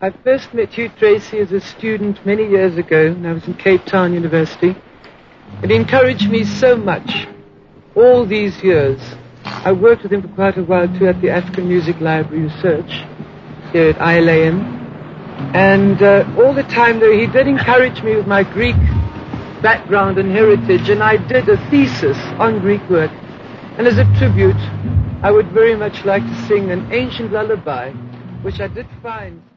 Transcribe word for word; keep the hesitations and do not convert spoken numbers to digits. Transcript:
I first met Hugh Tracy as a student many years ago when I was in Cape Town University. It encouraged me so much all these years. I worked with him for quite a while too at the African Music Library Research here at I L A M. And uh, all the time though, he did encourage me with my Greek background and heritage, and I did a thesis on Greek work. And as a tribute, I would very much like to sing an ancient lullaby, which I did find